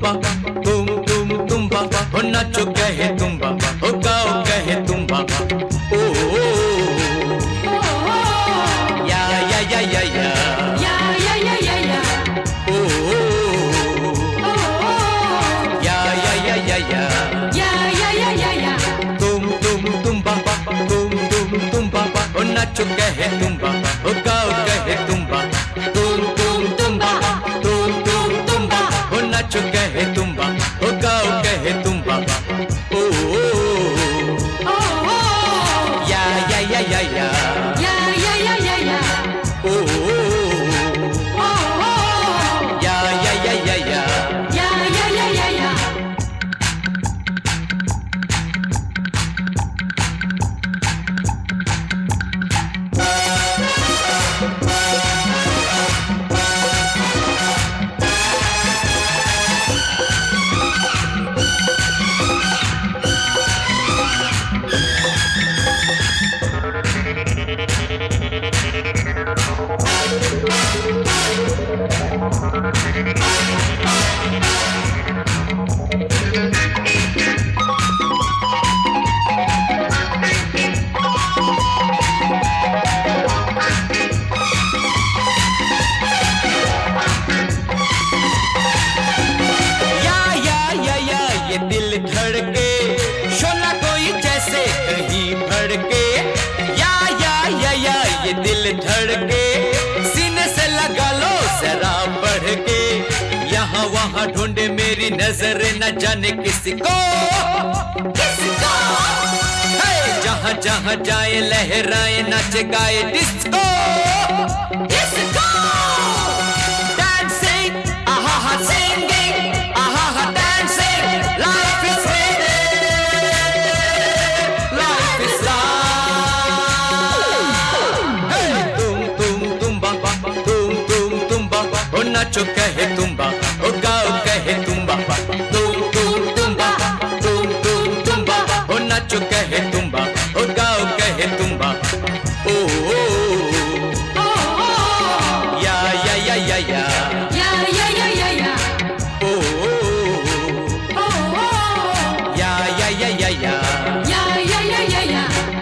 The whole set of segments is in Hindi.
बाबा, तुम बाबा, हो नाचो कहे तुम बाबा, हो गाओ कहे तुम बाबा। ओ या या या या या या या या या या ओ या या या या या या या या या या तुम बाबा, तुम बाबा, हो नाचो कहे तुम बाबा, हो गाओ कहे तुम बाबा। तुम बाबा, तुम बाबा, हो नाचो कहे तुम बाबा, हो गाओ कहे तुम बाबा। ओ या या या या या या या या या या ओ या या या या या या या या या या दिल धड़के शोला कोई जैसे कहीं भड़के। या ये दिल धड़के सीने से लगा लो जरा बढ़ के। यहाँ वहाँ ढूंढे मेरी नजर न जाने किसको जहाँ जहाँ जाए लहराए नाचे गाए डिस्को। नाचो कहे तुम बाबा, हो गाओ कहे तुम बाबा। तुम बाबा, तुम बाबा, हो नाचो कहे तुम बाबा, हो गाओ कहे तुम बाबा। ओ या या या या या या या या या या ओ या या या या या या या या या या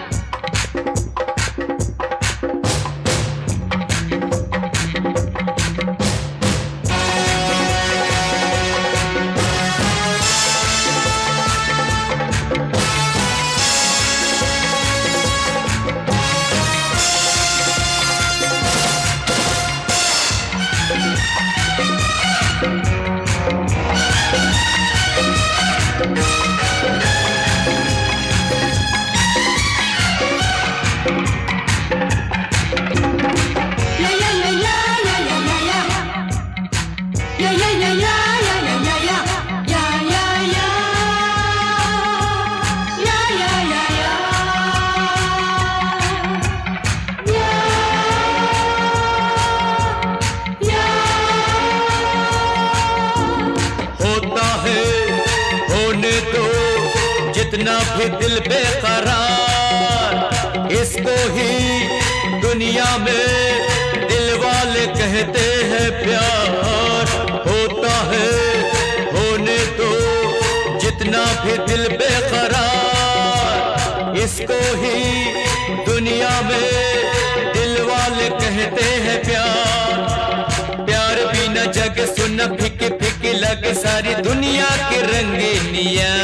जितना भी दिल बेकरार, इसको ही दुनिया में दिल वाले कहते हैं प्यार। होता है होने तो जितना भी दिल बेकरार, इसको ही दुनिया में दिल वाले कहते हैं प्यार। प्यार बिना जग सुन फीकी फीकी लगे सारी दुनिया की रंगीनिया।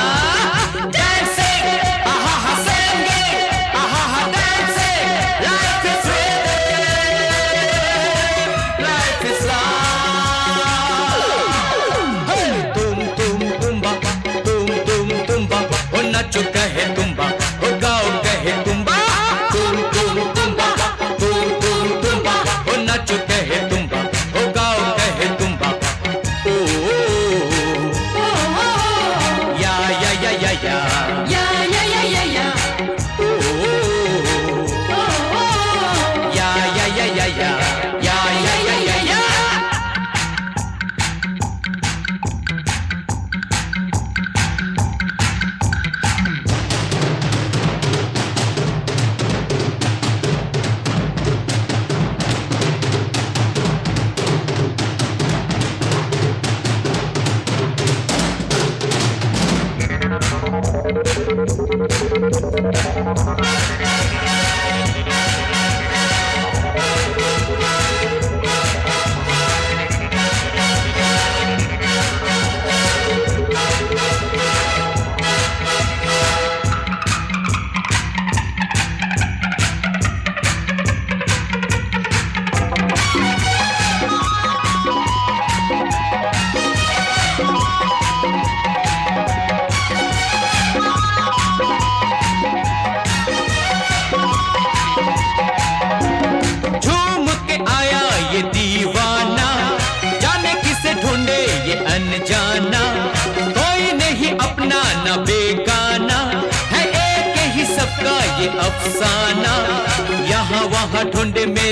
नाचो कहे तुम बाबा, हो गाओ कहे तुम बाबा। तुम बाबा, तुम बाबा, हो नाचो कहे तुम बाबा, हो गाओ कहे तुम बाबा। ओ या या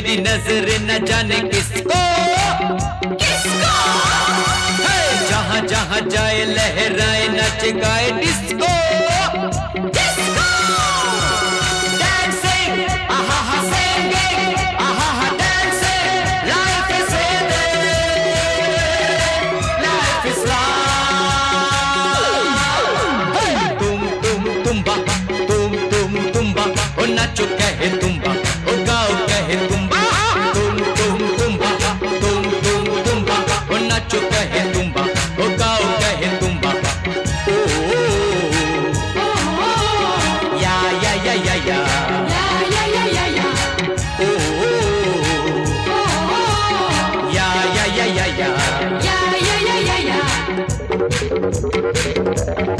तेरी नजर न जाने किसको किसको है, जहाँ जहाँ जाए लहराए नच गाए डिस्को किसको dancing, aha ha singing, aha ha dancing, life is singing, life is life. Hey, tumba, tumba, oh nacho kahe tumba, oh gao kahe tumba, tumba, oh nacho kahe tumba, oh gao kahe tumba, oh, ya ya ya ya ya. या या या या या Oh, yeah, yeah, yeah, yeah, yeah. या या या या या